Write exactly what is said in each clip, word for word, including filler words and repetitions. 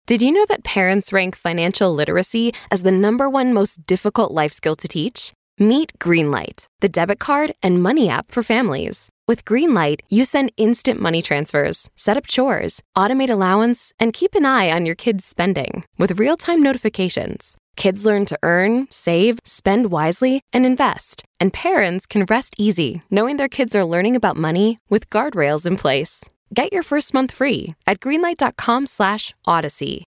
Did you know that parents rank financial literacy as the number one most difficult life skill to teach? Meet Greenlight, the debit card and money app for families. With Greenlight, you send instant money transfers, set up chores, automate allowance, and keep an eye on your kids' spending with real-time notifications. Kids learn to earn, save, spend wisely, and invest. And parents can rest easy knowing their kids are learning about money with guardrails in place. Get your first month free at greenlight.com slash odyssey.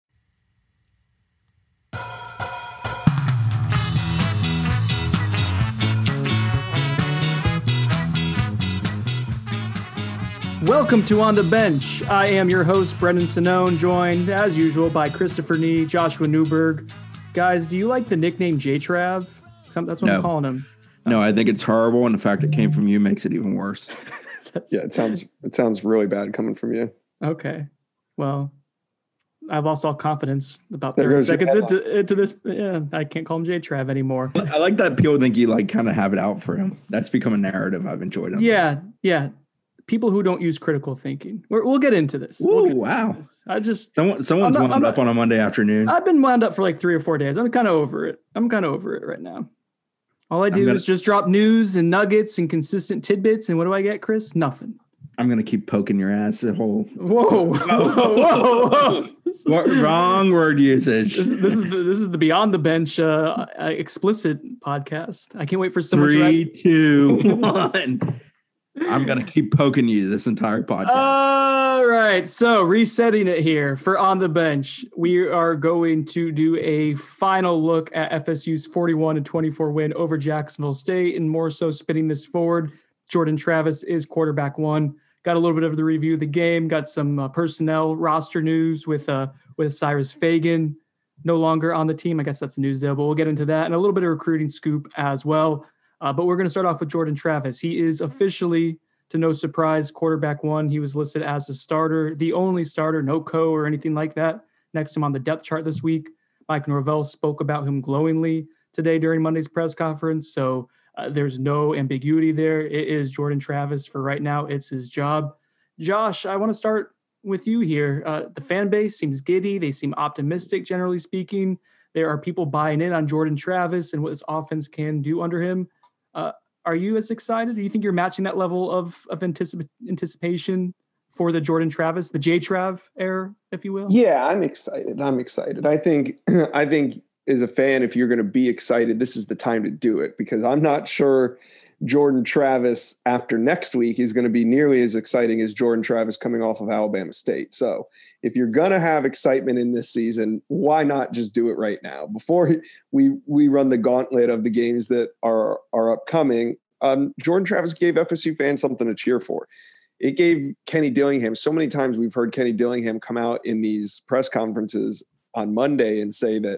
Welcome to On the Bench. I am your host, Brendan Sonnone, joined, as usual, by Christopher Nee, Joshua Newberg. Guys, do you like the nickname J-Trav? That's what no. I'm calling him. No, I think it's horrible, and the fact it came from you makes it even worse. Yeah, it sounds it sounds really bad coming from you. Okay. Well, I've lost all confidence about thirty seconds into, into this. Yeah, I can't call him J-Trav anymore. I like that people think you like kind of have it out for him. That's become a narrative I've enjoyed. Yeah, yeah. People who don't use critical thinking. We're, we'll get into this. Ooh, we'll into wow. This. I just Someone, someone's not, wound up on a Monday afternoon. I've been wound up for like three or four days. I'm kind of over it. I'm kind of over it right now. All I do gonna, is just drop news and nuggets and consistent tidbits. And what do I get, Chris? Nothing. I'm going to keep poking your ass the whole. Whoa, whoa, whoa, whoa. What, wrong word usage. This, this is the, this is the Beyond the Bench uh, uh, explicit podcast. I can't wait for someone Three, to. Three, two, one. I'm going to keep poking you this entire podcast. All right. So resetting it here for On the Bench, we are going to do a final look at F S U's forty-one to twenty-four win over Jacksonville State, and more so spinning this forward. Jordan Travis is quarterback one. Got a little bit of the review of the game. Got some uh, personnel roster news with uh, with Cyrus Fagan no longer on the team. I guess that's the news there, but we'll get into that. And a little bit of recruiting scoop as well. Uh, but we're going to start off with Jordan Travis. He is officially, to no surprise, quarterback one. He was listed as a starter, the only starter, no co or anything like that, next to him on the depth chart this week. Mike Norvell spoke about him glowingly today during Monday's press conference. So uh, there's no ambiguity there. It is Jordan Travis for right now. It's his job. Josh, I want to start with you here. Uh, the fan base seems giddy. They seem optimistic, generally speaking. There are people buying in on Jordan Travis and what his offense can do under him. Uh, are you as excited? Do you think you're matching that level of, of anticip- anticipation for the Jordan Travis, the J-Trav era, if you will? Yeah, I'm excited. I'm excited. I think, I think as a fan, if you're going to be excited, this is the time to do it, because I'm not sure Jordan Travis after next week is going to be nearly as exciting as Jordan Travis coming off of Alabama State. So if you're going to have excitement in this season, why not just do it right now before we, we run the gauntlet of the games that are, are upcoming? Um, Jordan Travis gave F S U fans something to cheer for. It gave Kenny Dillingham, so many times we've heard Kenny Dillingham come out in these press conferences on Monday and say that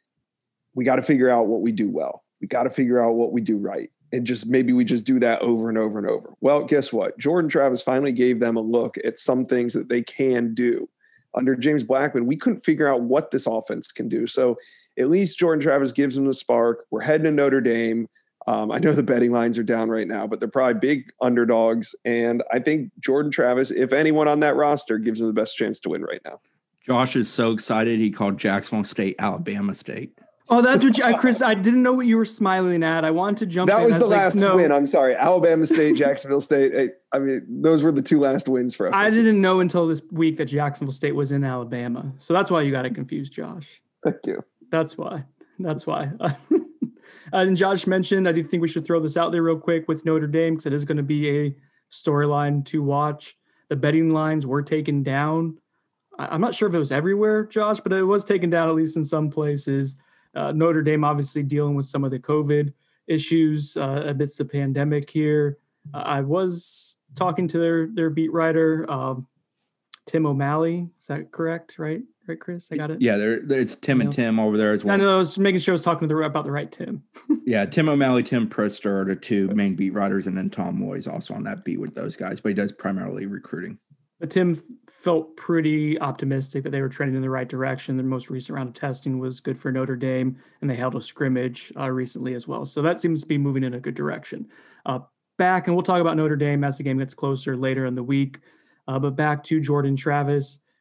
we got to figure out what we do well. We got to figure out what we do right. And just maybe we just do that over and over and over. Well, guess what? Jordan Travis finally gave them a look at some things that they can do. Under James Blackman, we couldn't figure out what this offense can do. So at least Jordan Travis gives them the spark. We're heading to Notre Dame. Um, I know the betting lines are down right now, but they're probably big underdogs. And I think Jordan Travis, if anyone on that roster, gives them the best chance to win right now. Josh is so excited he called Jacksonville State Alabama State. Oh, that's what you, I, Chris, I didn't know what you were smiling at. I wanted to jump that in. That was the was last like, no. win. I'm sorry. Alabama State, Jacksonville State. I mean, those were the two last wins for us. I didn't know until this week that Jacksonville State was in Alabama. So that's why you got it confused, Josh. Thank you. That's why. That's why. uh, and Josh mentioned, I do think we should throw this out there real quick with Notre Dame, because it is going to be a storyline to watch. The betting lines were taken down. I, I'm not sure if it was everywhere, Josh, but it was taken down at least in some places. Uh, Notre Dame obviously dealing with some of the COVID issues uh, amidst the pandemic here. Uh, I was talking to their their beat writer, um, Tim O'Malley. Is that correct? Right, right, Chris? I got it. Yeah, there it's Tim you and know? Tim over there as well. I know. I was making sure I was talking to the, about the right Tim. Yeah, Tim O'Malley, Tim Prister are the two main beat writers, and then Tom Loy is also on that beat with those guys, but he does primarily recruiting. But Tim felt pretty optimistic that they were trending in the right direction. Their most recent round of testing was good for Notre Dame, and they held a scrimmage uh, recently as well. So that seems to be moving in a good direction. Uh, back, and we'll talk about Notre Dame as the game gets closer later in the week. Uh, but back to Jordan Travis.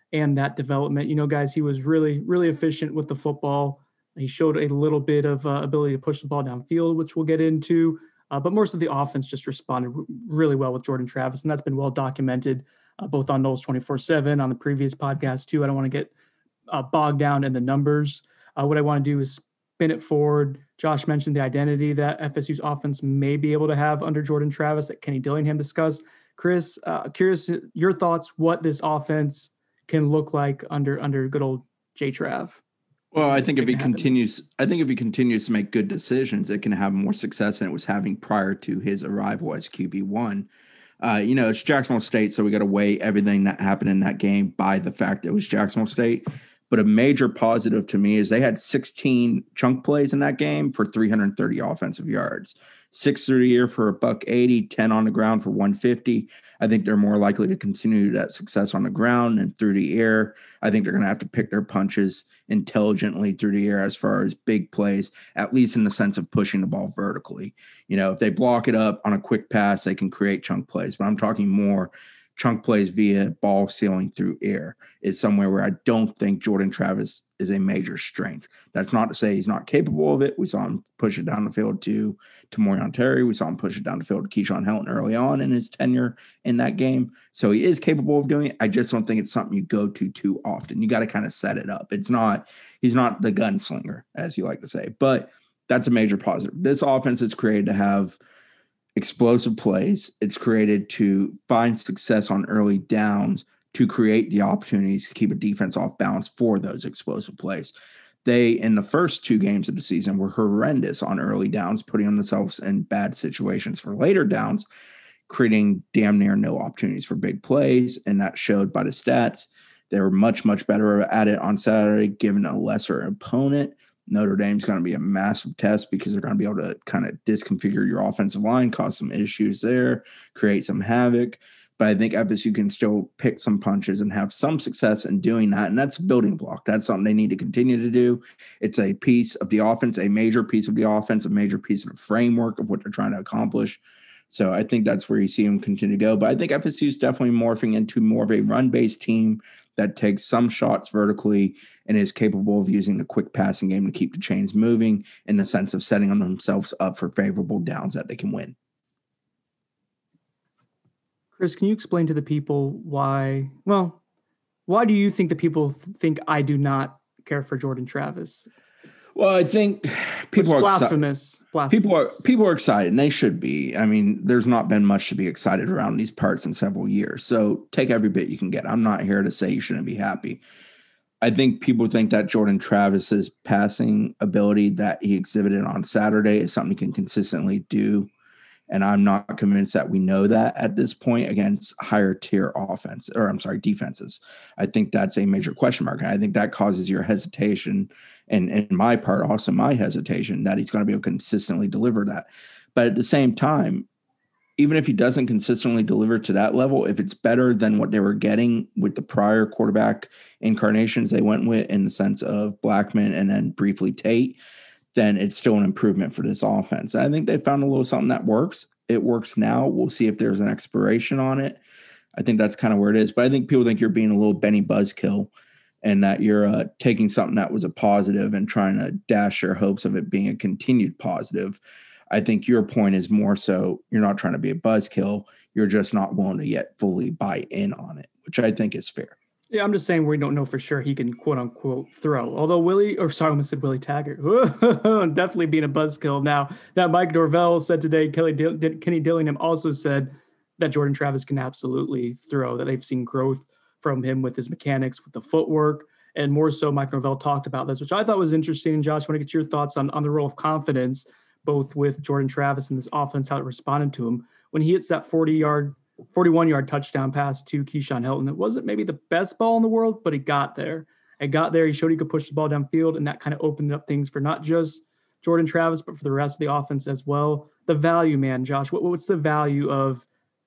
and that development. You know, guys, he was really, really efficient with the football. He showed a little bit of uh, ability to push the ball downfield, which we'll get into. Uh, but most of the offense just responded r- really well with Jordan Travis, and that's been well documented uh, both on Noles twenty-four seven, on the previous podcast too. I don't want to get uh, bogged down in the numbers. Uh, what I want to do is spin it forward. Josh mentioned the identity that F S U's offense may be able to have under Jordan Travis that Kenny Dillingham discussed. Chris, uh, curious your thoughts, what this offense can look like under under good old J Trav. Well, I think if he continues, I think if he continues to make good decisions, it can have more success than it was having prior to his arrival as Q B one. Uh, you know, it's Jacksonville State, so we got to weigh everything that happened in that game by the fact that it was Jacksonville State. But a major positive to me is they had sixteen chunk plays in that game for three hundred thirty offensive yards. Six through the air for a buck eighty, ten on the ground for one fifty. I think they're more likely to continue that success on the ground and through the air. I think they're going to have to pick their punches intelligently through the air as far as big plays, at least in the sense of pushing the ball vertically. You know, if they block it up on a quick pass, they can create chunk plays. But I'm talking more chunk plays via ball sealing through air is somewhere where I don't think Jordan Travis is a major strength. That's not to say he's not capable of it. We saw him push it down the field to Tamorrion Terry. We saw him push it down the field to Keyshawn Helton early on in his tenure in that game. So he is capable of doing it. I just don't think it's something you go to too often. You got to kind of set it up. It's not, he's not the gunslinger, as you like to say, but that's a major positive. This offense is created to have explosive plays. It's created to find success on early downs to create the opportunities to keep a defense off balance for those explosive plays. They, in the first two games of the season, were horrendous on early downs, putting themselves in bad situations for later downs, creating damn near no opportunities for big plays, and that showed by the stats. They were much, much better at it on Saturday, given a lesser opponent. Notre Dame's going to be a massive test because they're going to be able to kind of disconfigure your offensive line, cause some issues there, create some havoc. But I think F S U can still pick some punches and have some success in doing that. And that's a building block. That's something they need to continue to do. It's a piece of the offense, a major piece of the offense, a major piece of the framework of what they're trying to accomplish. So I think that's where you see them continue to go. But I think F S U is definitely morphing into more of a run-based team that takes some shots vertically and is capable of using the quick passing game to keep the chains moving in the sense of setting themselves up for favorable downs that they can win. Chris, can you explain to the people why, well, why do you think the people th- think I do not care for Jordan Travis? Well, I think people are blasphemous. blasphemous. People are people are excited, and they should be. I mean, there's not been much to be excited around these parts in several years. So take every bit you can get. I'm not here to say you shouldn't be happy. I think people think that Jordan Travis's passing ability that he exhibited on Saturday is something he can consistently do. And I'm not convinced that we know that at this point against higher tier offense, or I'm sorry, defenses. I think that's a major question mark. And I think that causes your hesitation, and in my part, also my hesitation, that he's going to be able to consistently deliver that. But at the same time, even if he doesn't consistently deliver to that level, if it's better than what they were getting with the prior quarterback incarnations they went with in the sense of Blackman and then briefly Tate, then it's still an improvement for this offense. I think they found a little something that works. It works now. We'll see if there's an expiration on it. I think that's kind of where it is. But I think people think you're being a little Benny Buzzkill and that you're uh, taking something that was a positive and trying to dash your hopes of it being a continued positive. I think your point is more so you're not trying to be a buzzkill. You're just not willing to yet fully buy in on it, which I think is fair. Yeah, I'm just saying we don't know for sure he can quote unquote throw. Although Willie, or sorry, I almost said Willie Taggart, definitely being a buzzkill. Now that Mike Norvell said today, Kelly Dill- Kenny Dillingham also said that Jordan Travis can absolutely throw, that they've seen growth from him with his mechanics, with the footwork, and more so Mike Norvell talked about this, which I thought was interesting. Josh, I want to get your thoughts on, on the role of confidence, both with Jordan Travis and this offense, how it responded to him. When he hits that forty-yard forty-one-yard touchdown pass to Keyshawn Helton. It wasn't maybe the best ball in the world, but he got there. It got there. He showed he could push the ball downfield, and that kind of opened up things for not just Jordan Travis, but for the rest of the offense as well. The value, man, Josh, what, what's the value of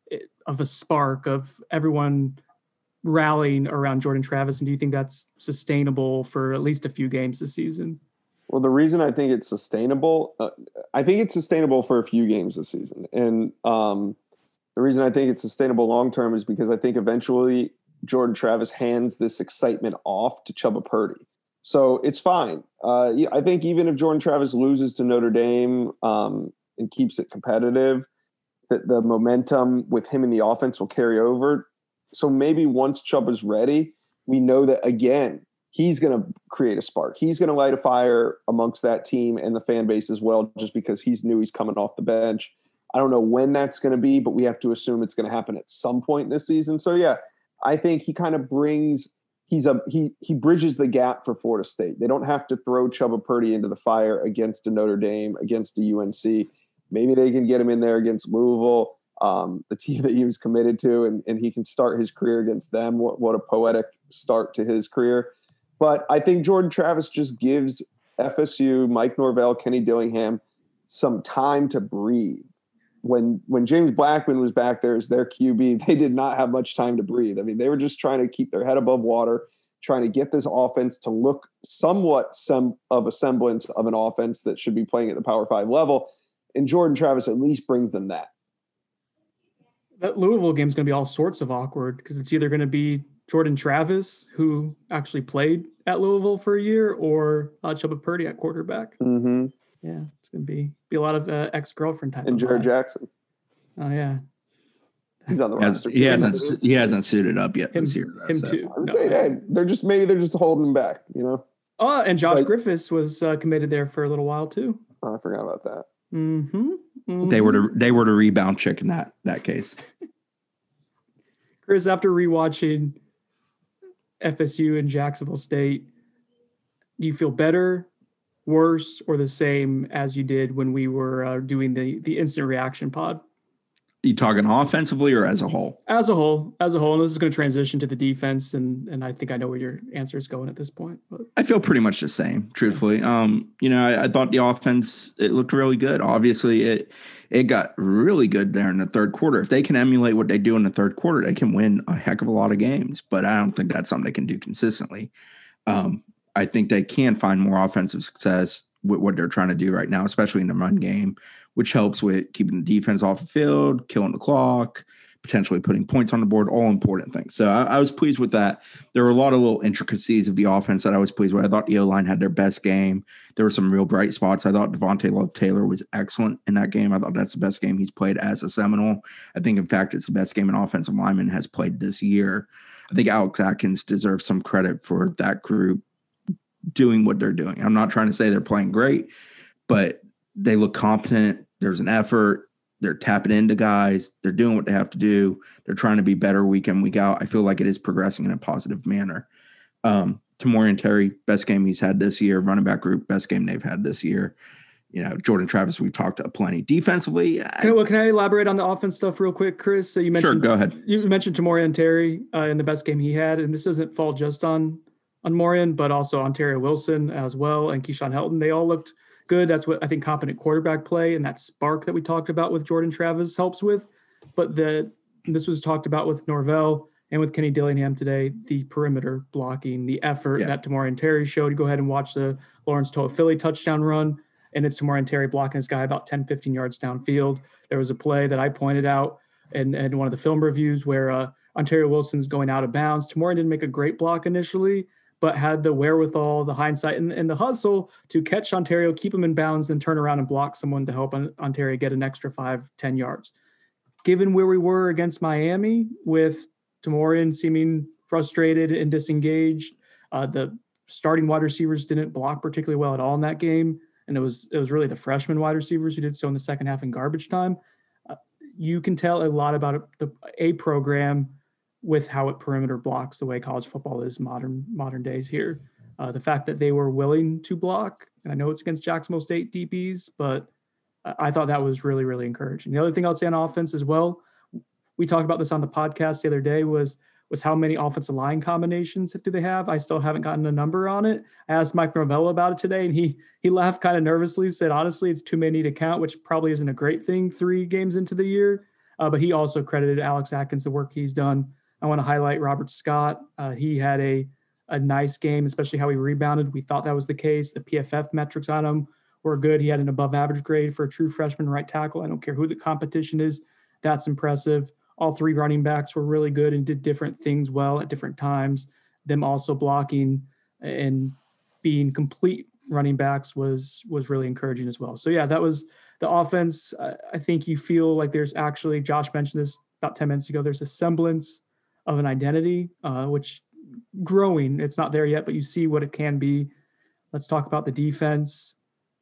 of a spark, of everyone rallying around Jordan Travis, and do you think that's sustainable for at least a few games this season? Well, the reason I think it's sustainable, uh, I think it's sustainable for a few games this season. And um, the reason I think it's sustainable long-term is because I think eventually Jordan Travis hands this excitement off to Chubba Purdy. So it's fine. Uh, I think even if Jordan Travis loses to Notre Dame um, and keeps it competitive, that the momentum with him in the offense will carry over. So maybe once Chubba's ready, we know that, again, he's going to create a spark. He's going to light a fire amongst that team and the fan base as well, just because he's new, he's coming off the bench. I don't know when that's going to be, but we have to assume it's going to happen at some point this season. So, yeah, I think he kind of brings – he's a he he bridges the gap for Florida State. They don't have to throw Chubba Purdy into the fire against a Notre Dame, against a U N C. Maybe they can get him in there against Louisville, um, the team that he was committed to, and, and he can start his career against them. What, what a poetic start to his career. But I think Jordan Travis just gives F S U, Mike Norvell, Kenny Dillingham some time to breathe. When when James Blackman was back there as their Q B, they did not have much time to breathe. I mean, they were just trying to keep their head above water, trying to get this offense to look somewhat some of a semblance of an offense that should be playing at the Power Five level. And Jordan Travis at least brings them that. That Louisville game is going to be all sorts of awkward because it's either going to be Jordan Travis, who actually played at Louisville for a year, or uh, Chubba Purdy at quarterback. Mm-hmm. Yeah, it's going to be be a lot of uh, ex-girlfriend type. And Jared Jackson. Oh yeah, he's on the he roster. He hasn't he hasn't suited up yet him, this year. Though, him so. too. I'm No, saying, yeah. hey, they're just maybe they're just holding him back, you know. Oh, and Josh Like- Griffiths was uh, committed there for a little while too. Oh, I forgot about that. Mm-hmm. mm-hmm. They were to they were to rebound chick in that that case. Chris, after rewatching F S U and Jacksonville State, do you feel better, worse, or the same as you did when we were uh, doing the the instant reaction pod? You talking offensively or as a whole? As a whole, as a whole, and this is going to transition to the defense, and and I think I know where your answer is going at this point. But I feel pretty much the same, truthfully. Um, you know, I, I thought the offense, it looked really good. Obviously, it it got really good there in the third quarter. If they can emulate what they do in the third quarter, they can win a heck of a lot of games. But I don't think that's something they can do consistently. Um, I think they can find more offensive success with what they're trying to do right now, especially in the run game, which helps with keeping the defense off the field, killing the clock, potentially putting points on the board, all important things. So I, I was pleased with that. There were a lot of little intricacies of the offense that I was pleased with. I thought the O-line had their best game. There were some real bright spots. I thought Devontae Love-Taylor was excellent in that game. I thought that's the best game he's played as a Seminole. I think, in fact, it's the best game an offensive lineman has played this year. I think Alex Atkins deserves some credit for that group doing what they're doing. I'm not trying to say they're playing great, but they look competent. There's an effort. They're tapping into guys. They're doing what they have to do. They're trying to be better week in, week out. I feel like it is progressing in a positive manner. Um, Tamorrion Terry, best game he's had this year. Running back group, best game they've had this year. You know, Jordan Travis, we've talked plenty. Defensively, I, can, I, well, can I elaborate on the offense stuff real quick, Chris? So you mentioned, sure, go ahead. You mentioned Tamorrion Terry uh, in the best game he had, and this doesn't fall just on on Morian, but also Ontario Wilson as well, and Keyshawn Helton. They all looked good. That's what I think competent quarterback play and that spark that we talked about with Jordan Travis helps with. But the this was talked about with Norvell and with Kenny Dillingham today, the perimeter blocking, the effort yeah. that Tamorrion Terry showed. Go ahead and watch the Lawrence Toa-Philly touchdown run, and it's Tamorrion Terry blocking his guy about ten, fifteen yards downfield. There was a play that I pointed out in, in one of the film reviews where uh, Ontario Wilson's going out of bounds. Tamorrion didn't make a great block initially, but had the wherewithal, the hindsight, and, and the hustle to catch Ontario, keep him in bounds, then turn around and block someone to help Ontario get an extra five, ten yards. Given where we were against Miami with Tamorrion seeming frustrated and disengaged, uh, the starting wide receivers didn't block particularly well at all in that game, and it was it was really the freshman wide receivers who did so in the second half in garbage time. Uh, you can tell a lot about the a program with how it perimeter blocks the way college football is modern modern days here. Uh, the fact that they were willing to block, and I know it's against Jacksonville State D Bs, but I thought that was really, really encouraging. The other thing I'll say on offense as well, we talked about this on the podcast the other day, was was how many offensive line combinations do they have? I still haven't gotten a number on it. I asked Mike Norvell about it today, and he he laughed kind of nervously, said, honestly, it's too many to count, which probably isn't a great thing three games into the year. Uh, but he also credited Alex Atkins, the work he's done. I want to highlight Robert Scott. Uh, he had a, a nice game, especially how he rebounded. We thought that was the case. The P F F metrics on him were good. He had an above average grade for a true freshman right tackle. I don't care who the competition is. That's impressive. all three running backs were really good and did different things well at different times. Them also blocking and being complete running backs was was really encouraging as well. So yeah, that was the offense. I, I think you feel like there's actually, Josh mentioned this about ten minutes ago, there's a semblance of an identity, uh, which growing, it's not there yet, but you see what it can be. Let's talk about the defense.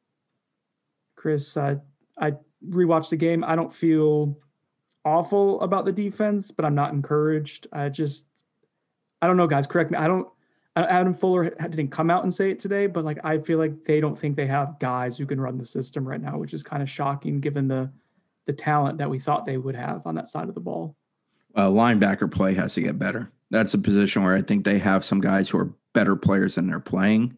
Chris, I, I rewatched the game. I don't feel awful about the defense, but I'm not encouraged. I just, I don't know, guys, correct me. I don't, Adam Fuller didn't come out and say it today, but like, I feel like they don't think they have guys who can run the system right now, which is kind of shocking given the, the talent that we thought they would have on that side of the ball. Uh, linebacker play has to get better. That's a position where I think they have some guys who are better players than they're playing.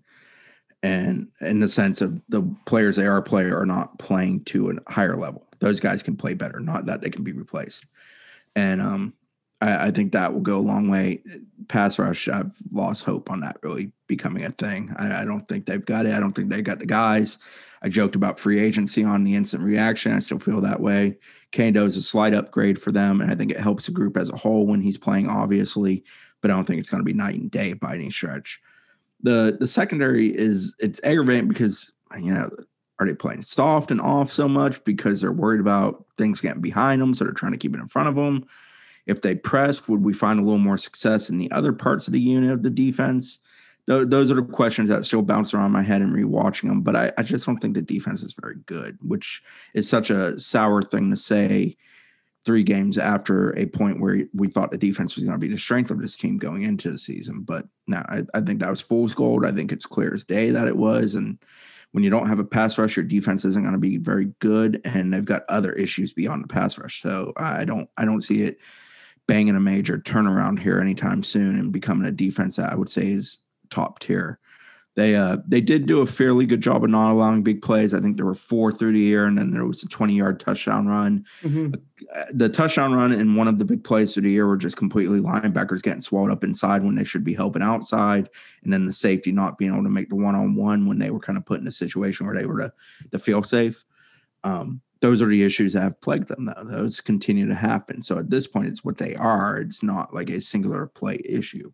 And in the sense of the players they are playing are not playing to a higher level. Those guys can play better, not that they can be replaced. And um, I, I think that will go a long way. Pass rush, I've lost hope on that really becoming a thing. I, I don't think they've got it. I don't think they got the guys. I joked about free agency on the instant reaction. I still feel that way. Kendo is a slight upgrade for them, and I think it helps the group as a whole when he's playing, obviously, but I don't think it's going to be night and day by any stretch. The the secondary is, it's aggravating because, you know, are they playing soft and off so much because they're worried about things getting behind them, so they're trying to keep it in front of them? If they pressed, would we find a little more success in the other parts of the unit of the defense? Th- those are the questions that still bounce around my head and rewatching them, but I, I just don't think the defense is very good, which is such a sour thing to say three games after a point where we thought the defense was going to be the strength of this team going into the season. But no, I, I think that was fool's gold. I think it's clear as day that it was. And when you don't have a pass rush, your defense isn't going to be very good. And they've got other issues beyond the pass rush. So I don't, I don't see it banging a major turnaround here anytime soon and becoming a defense that I would say is top tier. They uh they did do a fairly good job of not allowing big plays. I think there were four through the air, and then there was a twenty-yard touchdown run. Mm-hmm. The touchdown run and one of the big plays through the air were just completely linebackers getting swallowed up inside when they should be helping outside, and then the safety not being able to make the one-on-one when they were kind of put in a situation where they were to, to feel safe. Um, those are the issues that have plagued them, though. Those continue to happen. So at this point, it's what they are. It's not like a singular play issue.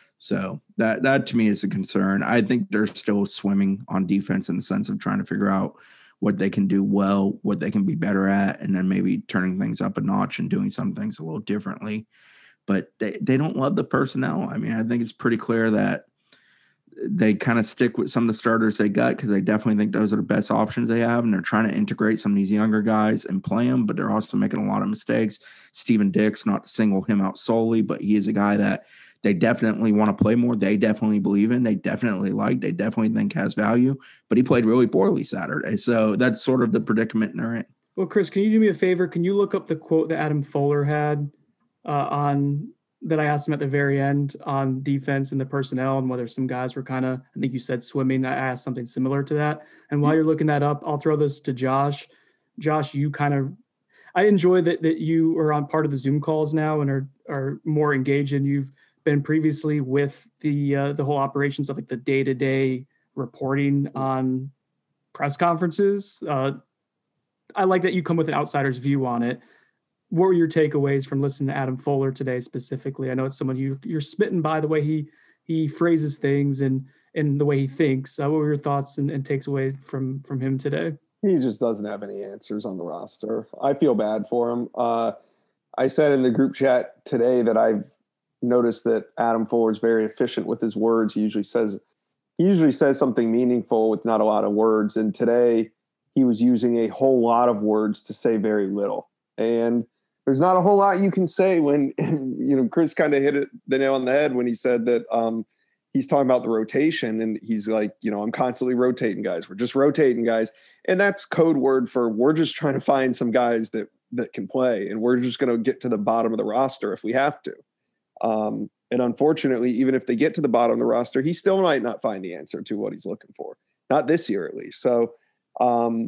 So that that to me is a concern. I think they're still swimming on defense in the sense of trying to figure out what they can do well, what they can be better at, and then maybe turning things up a notch and doing some things a little differently. But they, they don't love the personnel. I mean, I think it's pretty clear that they kind of stick with some of the starters they got because they definitely think those are the best options they have, and they're trying to integrate some of these younger guys and play them, but they're also making a lot of mistakes. Steven Dix, not to single him out solely, but he is a guy that they definitely want to play more. They definitely believe in. They definitely like. They definitely think has value. But he played really poorly Saturday. So that's sort of the predicament they're in. Well, Chris, can you do me a favor? Can you look up the quote that Adam Fuller had uh, on that I asked him at the very end on defense and the personnel and whether some guys were kind of, I think you said swimming. I asked something similar to that. And while you're looking that up, I'll throw this to Josh. Josh, you kind of, I enjoy that that you are on part of the Zoom calls now and are are more engaged, and you've been previously with the uh, the whole operations of like the day-to-day reporting on press conferences. Uh, I like that you come with an outsider's view on it. What were your takeaways from listening to Adam Fuller today specifically? I know it's someone you you're smitten by the way he he phrases things and and the way he thinks. Uh, what were your thoughts and, and takes away from from him today? He just doesn't have any answers on the roster. I feel bad for him. Uh, I said in the group chat today that I've noticed that Adam Fuller is very efficient with his words. He usually says he usually says something meaningful with not a lot of words. And today he was using a whole lot of words to say very little. And there's not a whole lot you can say when, you know, Chris kind of hit it the nail on the head when he said that um, he's talking about the rotation and he's like, you know, I'm constantly rotating guys. We're just rotating guys. And that's code word for we're just trying to find some guys that, that can play. And we're just going to get to the bottom of the roster if we have to. Um, and unfortunately, even if they get to the bottom of the roster, he still might not find the answer to what he's looking for. Not this year, at least. So um,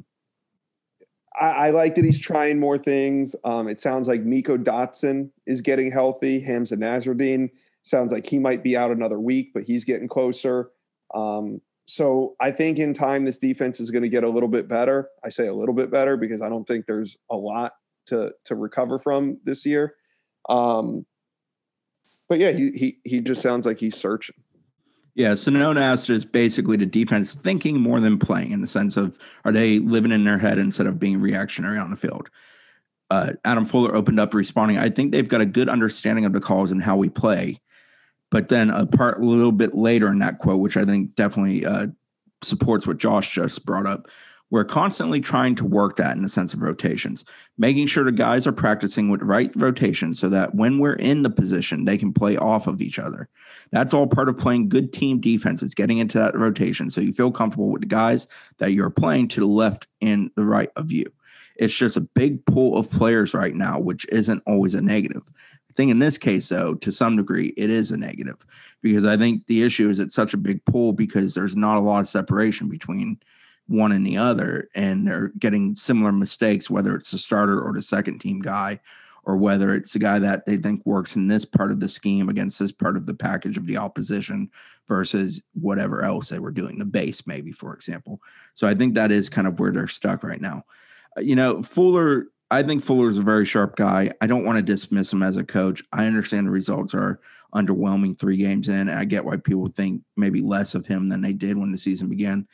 I, I like that he's trying more things. Um, it sounds like Miko Dotson is getting healthy. Hamza Nasruddin sounds like he might be out another week, but he's getting closer. Um, so I think in time, this defense is going to get a little bit better. I say a little bit better because I don't think there's a lot to, to recover from this year. Um, but yeah, he he he just sounds like he's searching. Yeah, Sonone asked is basically the defense thinking more than playing, in the sense of, are they living in their head instead of being reactionary on the field? Uh, Adam Fuller opened up responding, I think they've got a good understanding of the calls and how we play. But then a part a little bit later in that quote, which I think definitely uh, supports what Josh just brought up, we're constantly trying to work that in the sense of rotations, making sure the guys are practicing with right rotations so that when we're in the position, they can play off of each other. That's all part of playing good team defense. It's getting into that rotation so you feel comfortable with the guys that you're playing to the left and the right of you. It's just a big pool of players right now, which isn't always a negative. I think in this case, though, to some degree, it is a negative, because I think the issue is it's such a big pool because there's not a lot of separation between one and the other, and they're getting similar mistakes, whether it's the starter or the second team guy, or whether it's the guy that they think works in this part of the scheme against this part of the package of the opposition versus whatever else they were doing, the base maybe, for example. So I think that is kind of where they're stuck right now. Uh, you know, Fuller, I think Fuller is a very sharp guy. I don't want to dismiss him as a coach. I understand the results are underwhelming three games in. And I get why people think maybe less of him than they did when the season began.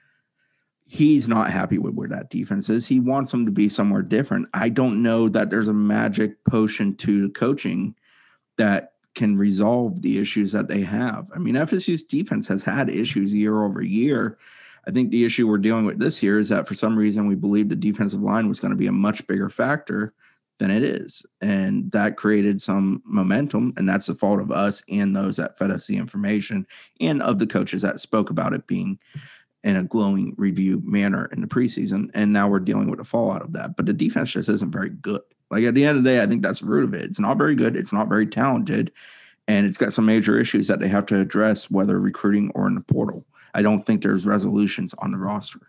He's not happy with where that defense is. He wants them to be somewhere different. I don't know that there's a magic potion to coaching that can resolve the issues that they have. I mean, F S U's defense has had issues year over year. I think the issue we're dealing with this year is that for some reason we believed the defensive line was going to be a much bigger factor than it is. And that created some momentum, and that's the fault of us and those that fed us the information and of the coaches that spoke about it being in a glowing review manner in the preseason. And now we're dealing with the fallout of that. But the defense just isn't very good. Like, at the end of the day, I think that's the root of it. It's not very good. It's not very talented. And it's got some major issues that they have to address, whether recruiting or in the portal. I don't think there's resolutions on the roster.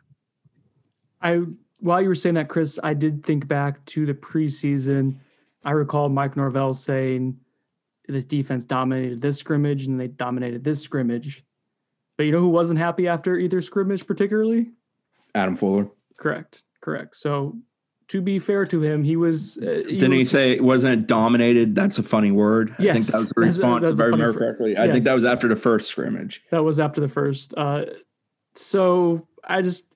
I, while you were saying that, Chris, I did think back to the preseason. I recall Mike Norvell saying this defense dominated this scrimmage and they dominated this scrimmage. But you know who wasn't happy after either scrimmage particularly? Adam Fuller. Correct. Correct. So to be fair to him, he was... Uh, he Didn't was, he say, wasn't it dominated? That's a funny word. Yes, I think that was the response, that's a, if I remember fr- correctly. yes. I think that was after the first scrimmage. That was after the first. Uh, so I just...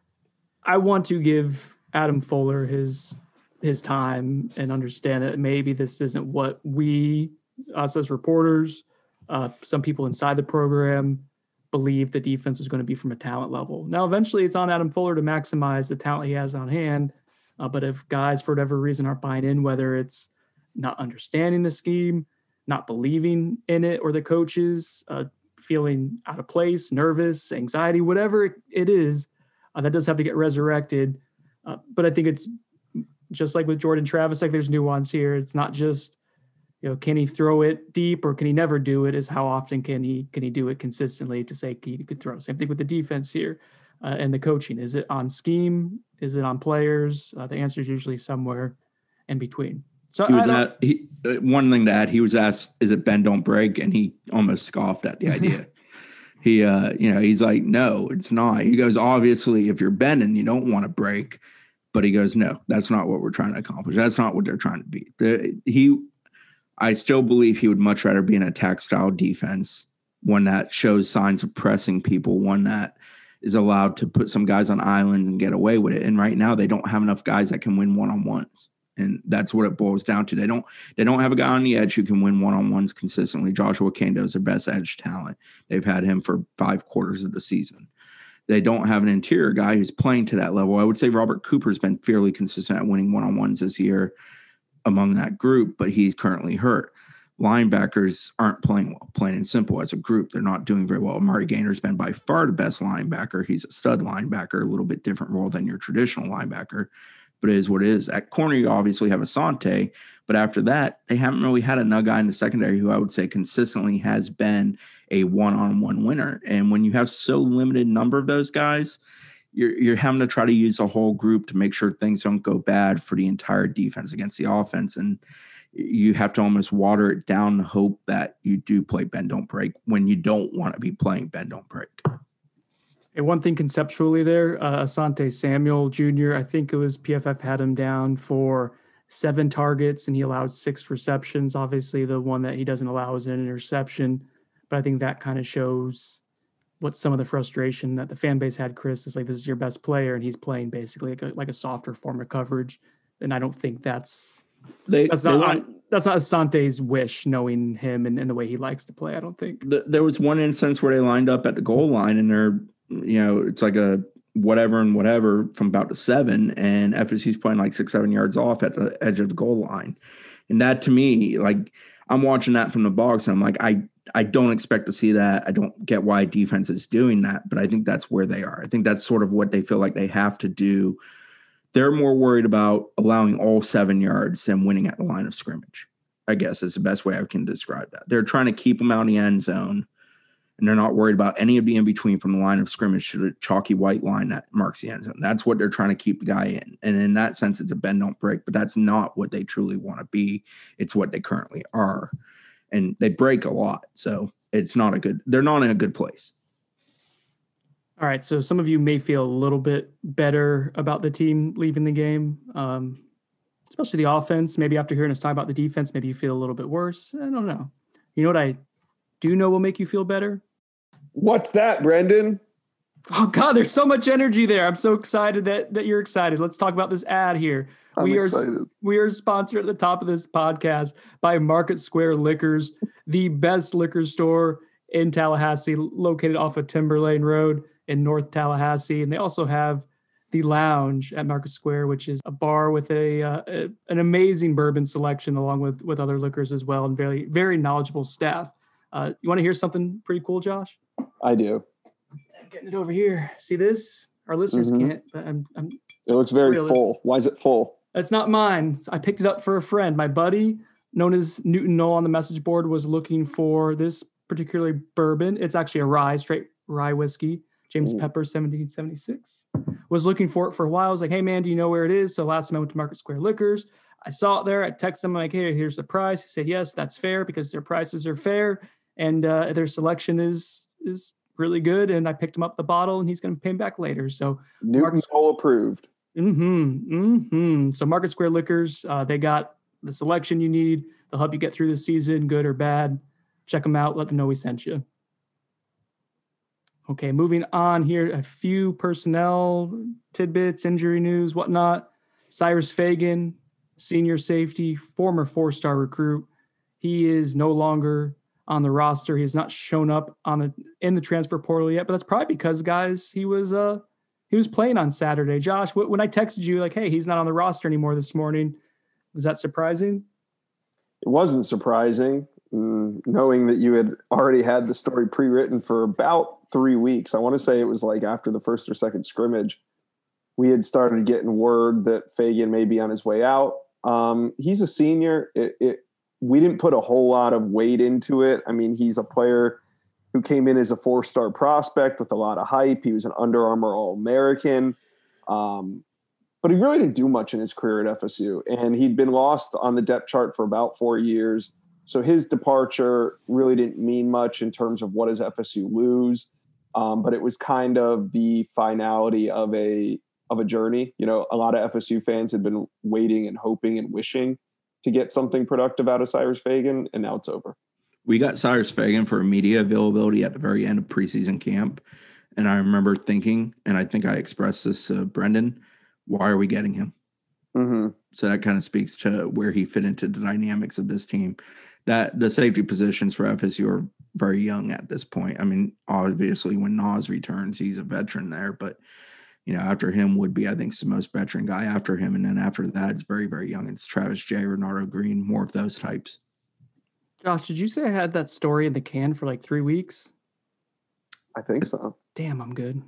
I want to give Adam Fuller his his time and understand that maybe this isn't what we, us as reporters, uh, some people inside the program, believe the defense was going to be from a talent level. Now, eventually it's on Adam Fuller to maximize the talent he has on hand. Uh, but if guys, for whatever reason, aren't buying in, whether it's not understanding the scheme, not believing in it, or the coaches uh, feeling out of place, nervous, anxiety, whatever it is, uh, that does have to get resurrected. Uh, but I think it's just like with Jordan Travis, like there's nuance here. It's not just, you know, can he throw it deep or can he never do it? Is how often can he can he do it consistently to say he could throw? Same thing with the defense here uh, and the coaching. Is it on scheme? Is it on players? Uh, the answer is usually somewhere in between. So he was at, he, one thing to add, he was asked, "Is it bend don't break?" And he almost scoffed at the idea. he, uh, you know, he's like, "No, it's not." He goes, "Obviously, if you're bending, you don't want to break." But he goes, "No, that's not what we're trying to accomplish. That's not what they're trying to be." The, he. I still believe he would much rather be an attack style defense, one that shows signs of pressing people, one that is allowed to put some guys on islands and get away with it. And right now they don't have enough guys that can win one-on-ones. And that's what it boils down to. They don't, they don't have a guy on the edge who can win one-on-ones consistently. Joshua Kando is their best edge talent. They've had him for five quarters of the season. They don't have an interior guy who's playing to that level. I would say Robert Cooper's been fairly consistent at winning one-on-ones this year among that group, but he's currently hurt. Linebackers aren't playing well, plain and simple. As a group, they're not doing very well. Amari Gainer's been by far the best linebacker. He's a stud linebacker, a little bit different role than your traditional linebacker, but it is what it is. At corner, you obviously have Asante, but after that, they haven't really had another guy in the secondary who I would say consistently has been a one-on-one winner. And when you have so limited number of those guys, You're, you're having to try to use a whole group to make sure things don't go bad for the entire defense against the offense. And you have to almost water it down to hope that you do play bend, don't break when you don't want to be playing bend, don't break. And one thing conceptually there, uh, Asante Samuel Junior, I think it was P F F had him down for seven targets and he allowed six receptions. Obviously, the one that he doesn't allow is an interception, but I think that kind of shows what some of the frustration that the fan base had. Chris is like, this is your best player, and he's playing basically like a, like a softer form of coverage. And I don't think that's they, that's they not want, that's not Asante's wish, knowing him and, and the way he likes to play. I don't think the, there was one instance where they lined up at the goal line and they're, you know, it's like a whatever and whatever from about the seven, and F S U's playing like six, seven yards off at the edge of the goal line. And that to me, like, I'm watching that from the box and I'm like, I, I don't expect to see that. I don't get why defense is doing that, but I think that's where they are. I think that's sort of what they feel like they have to do. They're more worried about allowing all seven yards than winning at the line of scrimmage, I guess is the best way I can describe that. They're trying to keep them out in the end zone, and they're not worried about any of the in-between from the line of scrimmage to the chalky white line that marks the end zone. That's what they're trying to keep the guy in. And in that sense, it's a bend, don't break, but that's not what they truly want to be. It's what they currently are. And they break a lot. So it's not a good, they're not in a good place. All right, so some of you may feel a little bit better about the team leaving the game, um, especially the offense. Maybe after hearing us talk about the defense, maybe you feel a little bit worse. I don't know. You know what I do know will make you feel better? What's that, Brendan? Oh, God, there's so much energy there. I'm so excited that, that you're excited. Let's talk about this ad here. I'm we excited. are we are sponsored at the top of this podcast by Market Square Liquors, the best liquor store in Tallahassee, located off of Timberlane Road in North Tallahassee. And they also have the Lounge at Market Square, which is a bar with a, uh, a an amazing bourbon selection, along with with other liquors as well, and very very knowledgeable staff. Uh, you want to hear something pretty cool, Josh? I do. I'm getting it over here. See this? Our listeners Mhm. can't, but I'm, I'm It looks very Realist. full. Why is it full? It's not mine. I picked it up for a friend. My buddy, known as Newton Knoll on the message board, was looking for this particularly bourbon. It's actually a rye, straight rye whiskey. James Ooh. Pepper, seventeen seventy-six. Was looking for it for a while. I was like, hey, man, do you know where it is? So last time I went to Market Square Liquors. I saw it there. I texted him like, hey, here's the price. He said, yes, that's fair because their prices are fair. And uh, their selection is is really good. And I picked him up the bottle, and he's going to pay him back later. So Newton Cole approved. Mm-hmm. Mm-hmm. So Market Square Liquors, uh, they got the selection you need. They'll help you get through the season, good or bad. Check them out. Let them know we sent you. Okay, moving on here. A few personnel tidbits, injury news, whatnot. Cyrus Fagan, senior safety, former four-star recruit. He is no longer on the roster. He has not shown up on the in the transfer portal yet, but that's probably because, guys, he was uh he was playing on Saturday. Josh, when I texted you like, hey, he's not on the roster anymore this morning, was that surprising? It wasn't surprising, mm, knowing that you had already had the story pre-written for about three weeks. I want to say it was like after the first or second scrimmage, we had started getting word that Fagan may be on his way out. Um, he's a senior. It, it we didn't put a whole lot of weight into it. I mean, he's a player who came in as a four-star prospect with a lot of hype. He was an Under Armour All-American. Um, but he really didn't do much in his career at F S U. And he'd been lost on the depth chart for about four years. So his departure really didn't mean much in terms of what does F S U lose. Um, but it was kind of the finality of a of a journey. You know, a lot of F S U fans had been waiting and hoping and wishing to get something productive out of Cyrus Fagan, and now it's over. We got Cyrus Fagan for media availability at the very end of preseason camp. And I remember thinking, and I think I expressed this to Brendan, why are we getting him? Mm-hmm. So that kind of speaks to where he fit into the dynamics of this team. That the safety positions for F S U are very young at this point. I mean, obviously when Nas returns, he's a veteran there, but you know, after him would be, I think, the most veteran guy after him. And then after that, it's very, very young. It's Travis J, Renardo Green, more of those types. Josh, did you say I had that story in the can for like three weeks? I think so. Damn, I'm good.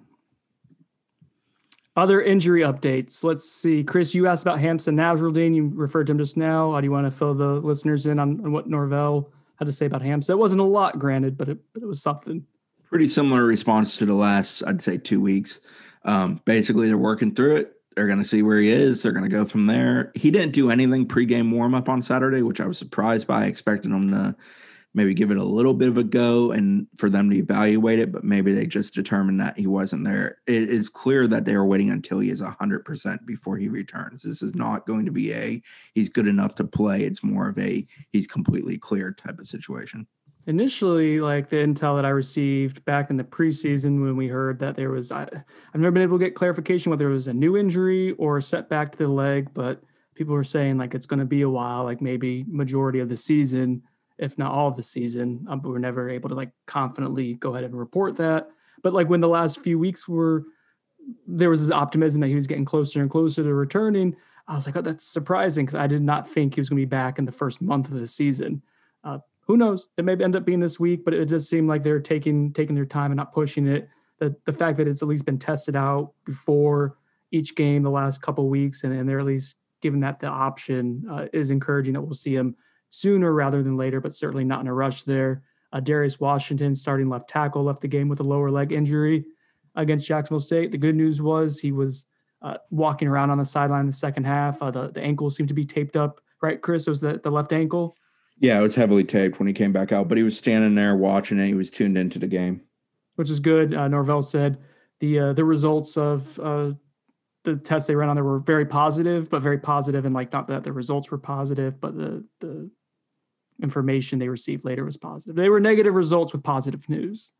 Other injury updates. Let's see. Chris, you asked about Hamza Nasruddin. You referred to him just now. How do you want to fill the listeners in on, on what Norvell had to say about Hamza? It wasn't a lot, granted, but it, but it was something. Pretty similar response to the last, I'd say, two weeks. Um, basically, they're working through it. They're going to see where he is. They're going to go from there. He didn't do anything pregame warm-up on Saturday, which I was surprised by. I expected him to maybe give it a little bit of a go and for them to evaluate it, but maybe they just determined that he wasn't there. It is clear that they are waiting until he is one hundred percent before he returns. This is not going to be a he's good enough to play. It's more of a he's completely cleared type of situation. Initially, like the intel that I received back in the preseason when we heard that there was, I, I've never been able to get clarification whether it was a new injury or a setback to the leg, but people were saying like it's going to be a while, like maybe majority of the season, if not all of the season. Um, but we're never able to like confidently go ahead and report that. But like when the last few weeks were, there was this optimism that he was getting closer and closer to returning. I was like, oh, that's surprising because I did not think he was going to be back in the first month of the season. Uh, Who knows? It may end up being this week, but it does seem like they're taking taking their time and not pushing it. The the fact that it's at least been tested out before each game the last couple of weeks, and, and they're at least giving that the option uh, is encouraging that we'll see him sooner rather than later, but certainly not in a rush there. Uh, Darius Washington, starting left tackle, left the game with a lower leg injury against Jacksonville State. The good news was he was uh, walking around on the sideline in the second half. Uh, the, the ankle seemed to be taped up, right, Chris? It was the, the left ankle? Yeah, it was heavily taped when he came back out, but he was standing there watching it. He was tuned into the game, which is good. Uh, Norvell said the uh, the results of uh, the tests they ran on there were very positive, but very positive, and like not that the results were positive, but the the information they received later was positive. They were negative results with positive news.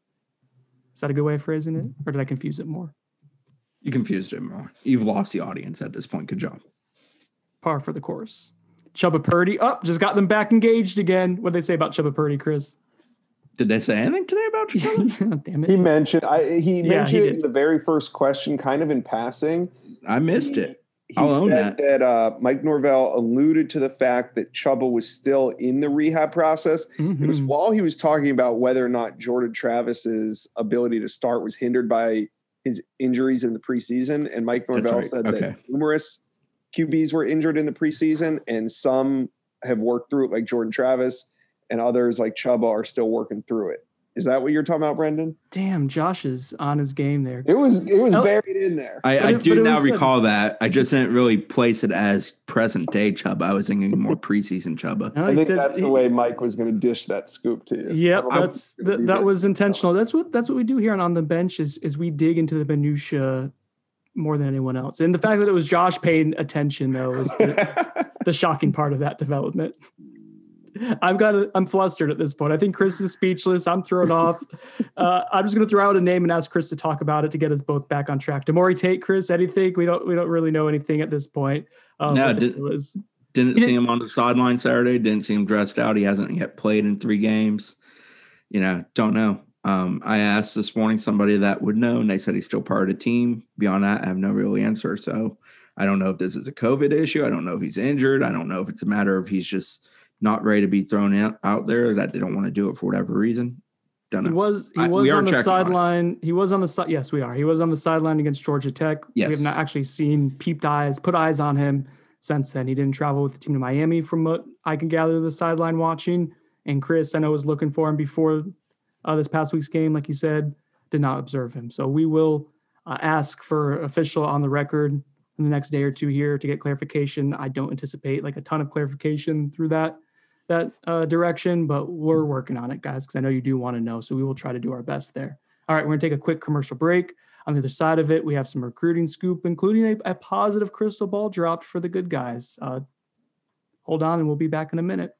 Is that a good way of phrasing it, or did I confuse it more? You confused it more. You've lost the audience at this point. Good job. Par for the course. Chubba Purdy, oh, just got them back engaged again. What did they say about Chubba Purdy, Chris? Did they say anything today about Chubba? Damn it. He mentioned I, he yeah, mentioned he it in the very first question, kind of in passing. I missed he, it. He I'll said own that. that uh, Mike Norvell alluded to the fact that Chubba was still in the rehab process. Mm-hmm. It was while he was talking about whether or not Jordan Travis's ability to start was hindered by his injuries in the preseason. And Mike Norvell right. said okay. that numerous Q Bs were injured in the preseason, and some have worked through it, like Jordan Travis, and others like Chubba are still working through it. Is that what you're talking about, Brendan? Damn, Josh is on his game there. It was it was buried in there. I, I it, do now was, recall uh, that. I just didn't really place it as present day Chubba. I was thinking more preseason Chubba. No, I think said, that's the he, way Mike was going to dish that scoop to you. Yep, that's that, that was intentional. That's what that's what we do here on On the Bench is is we dig into the minutia more than anyone else. And the fact that it was Josh paying attention, though, is the, the shocking part of that development. I've got a, I'm flustered at this point. I think Chris is speechless. I'm thrown off. Uh, I'm just going to throw out a name and ask Chris to talk about it to get us both back on track. Damori Tate, Chris, anything? We don't we don't really know anything at this point. Um, no, did, was, didn't see him on the sideline Saturday. Didn't see him dressed out. He hasn't yet played in three games. You know, don't know. Um, I asked this morning somebody that would know, and they said he's still part of the team. Beyond that, I have no real answer. So I don't know if this is a COVID issue. I don't know if he's injured. I don't know if it's a matter of he's just not ready to be thrown out, out there, that they don't want to do it for whatever reason. Don't know. He was he was I, on the sideline. He was on the side. Yes, we are. He was on the sideline against Georgia Tech. Yes. We have not actually seen peeped eyes, put eyes on him since then. He didn't travel with the team to Miami, from what I can gather the sideline watching. And Chris, I know, was looking for him before Uh, this past week's game, like you said, did not observe him. So we will uh, ask for official on the record in the next day or two here to get clarification. I don't anticipate like a ton of clarification through that that uh, direction, but we're working on it, guys, because I know you do want to know. So we will try to do our best there. All right, we're going to take a quick commercial break. On the other side of it, we have some recruiting scoop, including a, a positive crystal ball dropped for the good guys. Uh, hold on, and we'll be back in a minute.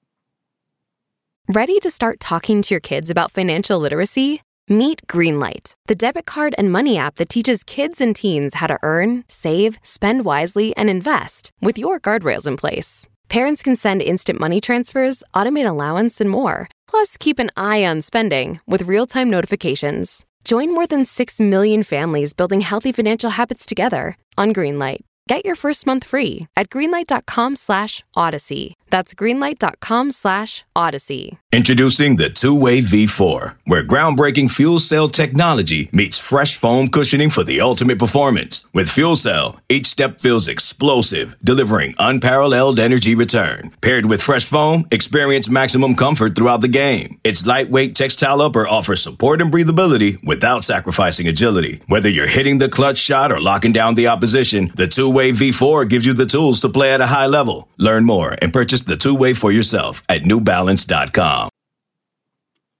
Ready to start talking to your kids about financial literacy? Meet Greenlight, the debit card and money app that teaches kids and teens how to earn, save, spend wisely, and invest with your guardrails in place. Parents can send instant money transfers, automate allowance, and more. Plus, keep an eye on spending with real-time notifications. Join more than six million families building healthy financial habits together on Greenlight. Get your first month free at greenlight.com slash odyssey. That's greenlight.com slash odyssey. Introducing the two-way V four, where groundbreaking fuel cell technology meets fresh foam cushioning for the ultimate performance. With Fuel Cell, each step feels explosive, delivering unparalleled energy return. Paired with fresh foam, experience maximum comfort throughout the game. Its lightweight textile upper offers support and breathability without sacrificing agility. Whether you're hitting the clutch shot or locking down the opposition, the two-way V four gives you the tools to play at a high level. Learn more and purchase the two-way for yourself at new balance dot com.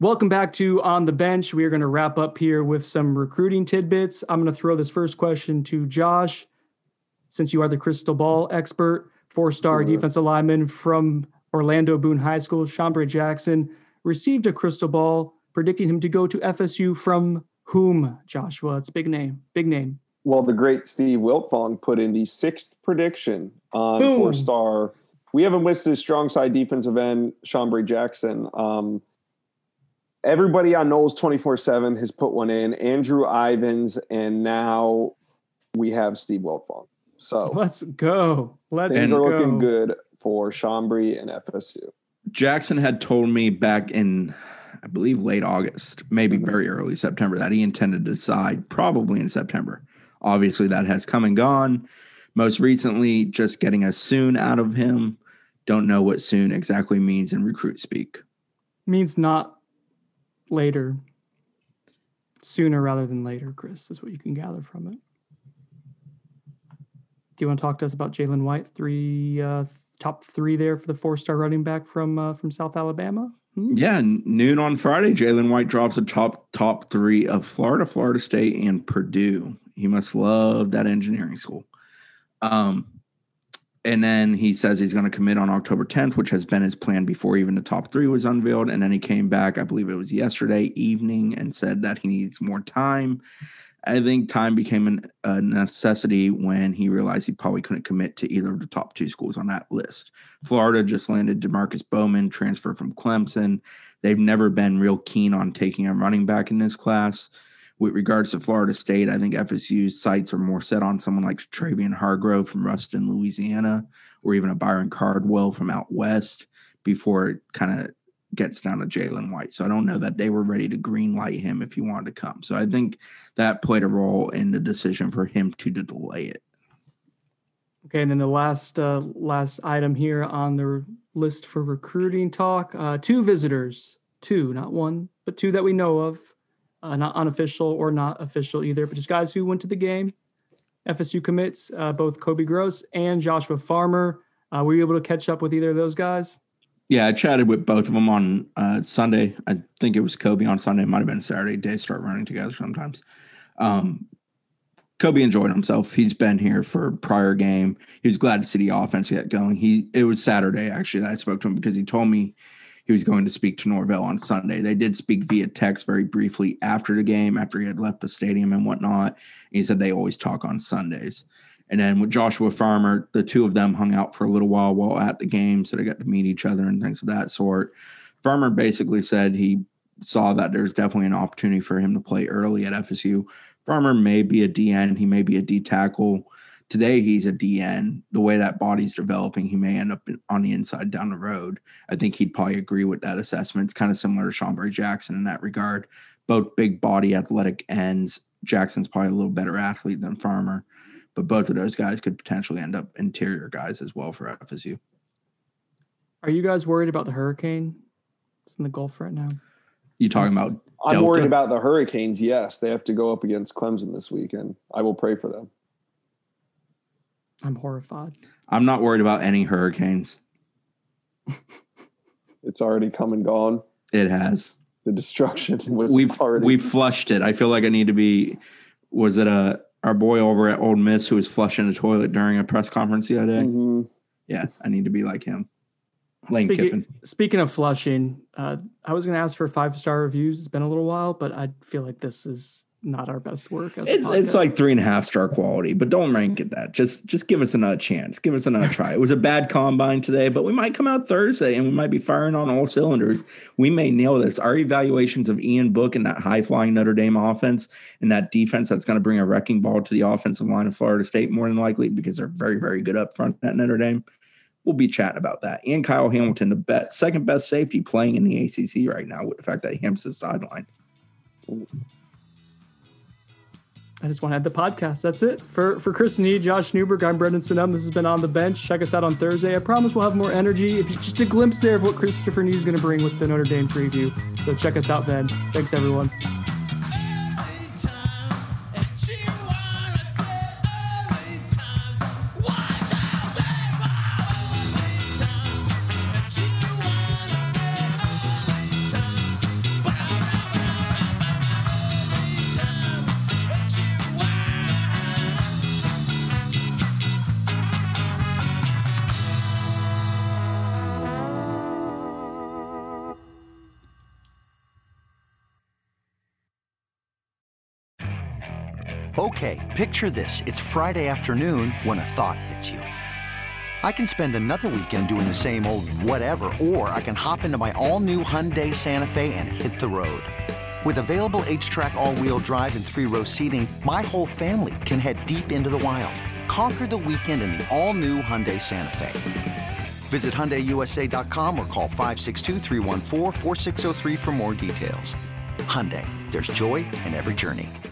Welcome back to On the Bench. We are going to wrap up here with some recruiting tidbits. I'm going to throw this first question to Josh, since you are the crystal ball expert. Four-star Sure. defensive lineman from Orlando Boone High School, Chambray Jackson, received a crystal ball predicting him to go to F S U from whom, Joshua? It's a big name, big name. Well, the great Steve Wiltfong put in the sixth prediction on Boom. four-star. We have him listed as strong side defensive end, Chambray Jackson. Um, everybody on Knowles twenty-four seven has put one in. Andrew Ivins, and now we have Steve Wiltfong. So Let's go. Let's things go. are looking good for Chambray and F S U. Jackson had told me back in, I believe, late August, maybe Mhm. very early September, that he intended to decide probably in September. Obviously, that has come and gone. Most recently, just getting a soon out of him. Don't know what soon exactly means in recruit speak. Means not later. Sooner rather than later, Chris, is what you can gather from it. Do you want to talk to us about Jalen White, three uh, top three there for the four-star running back from uh, from South Alabama? Hmm? Yeah, n- noon on Friday, Jalen White drops a top top three of Florida, Florida State, and Purdue. He must love that engineering school. Um, and then he says he's going to commit on October tenth, which has been his plan before even the top three was unveiled. And then he came back, I believe it was yesterday evening, and said that he needs more time. I think time became an, a necessity when he realized he probably couldn't commit to either of the top two schools on that list. Florida just landed DeMarcus Bowman, transfer from Clemson. They've never been real keen on taking a running back in this class. With regards to Florida State, I think F S U's sights are more set on someone like Travian Hargrove from Ruston, Louisiana, or even a Byron Cardwell from out west before it kind of gets down to Jalen White. So I don't know that they were ready to green light him if he wanted to come. So I think that played a role in the decision for him to delay it. Okay, and then the last uh, last item here on the list for recruiting talk, uh, two visitors, two, not one, but two that we know of, uh, not unofficial or not official either, but just guys who went to the game. F S U commits, uh, both Kobe Gross and Joshua Farmer. Uh, were you able to catch up with either of those guys? Yeah, I chatted with both of them on uh, Sunday. I think it was Kobe on Sunday. It might have been Saturday. They start running together sometimes. Um, Kobe enjoyed himself. He's been here for a prior game. He was glad to see the offense get going. He It was Saturday, actually, that I spoke to him because he told me he was going to speak to Norvell on Sunday. They did speak via text very briefly after the game, after he had left the stadium and whatnot. And he said they always talk on Sundays. And then with Joshua Farmer, the two of them hung out for a little while while at the game, so they got to meet each other and things of that sort. Farmer basically said he saw that there's definitely an opportunity for him to play early at F S U. Farmer may be a D N. He may be a D tackle. Today, he's a D N. The way that body's developing, he may end up on the inside down the road. I think he'd probably agree with that assessment. It's kind of similar to Chambray Jackson in that regard. Both big body athletic ends. Jackson's probably a little better athlete than Farmer. But both of those guys could potentially end up interior guys as well for F S U. Are you guys worried about the hurricane? It's in the Gulf right now. You talking about I'm Delta? worried about the Hurricanes. Yes, they have to go up against Clemson this weekend. I will pray for them. I'm horrified. I'm not worried about any hurricanes. It's already come and gone. It has. The destruction was We've already. we've flushed it. I feel like I need to be. Was it a our boy over at Ole Miss who was flushing the toilet during a press conference the other day? Mhm. Yeah, I need to be like him. Lane Speaking, Kiffin. speaking of flushing, uh, I was going to ask for five-star reviews. It's been a little while, but I feel like this is not our best work. As a It's, it's podcast. like three and a half star quality, but don't rank it that. Just just give us another chance. Give us another try. It was a bad combine today, but we might come out Thursday and we might be firing on all cylinders. We may nail this. Our evaluations of Ian Book and that high-flying Notre Dame offense and that defense that's going to bring a wrecking ball to the offensive line of Florida State more than likely because they're very, very good up front at Notre Dame. We'll be chatting about that. And Kyle Hamilton, the bet, second best safety playing in the A C C right now with the fact that Ham's the sideline. I just want to add the podcast. That's it. For for Chris Nee, Josh Newberg, I'm Brendan Sinum. This has been On the Bench. Check us out on Thursday. I promise we'll have more energy. If you, just a glimpse there of what Christopher Nee is going to bring with the Notre Dame preview. So check us out then. Thanks, everyone. But Okay, picture this. It's Friday afternoon when a thought hits you. I can spend another weekend doing the same old whatever, or I can hop into my all-new Hyundai Santa Fe and hit the road. With available H-Track all-wheel drive and three-row seating, my whole family can head deep into the wild. Conquer the weekend in the all-new Hyundai Santa Fe. Visit Hyundai U S A dot com or call five six two, three one four, four six zero three for more details. Hyundai, there's joy in every journey.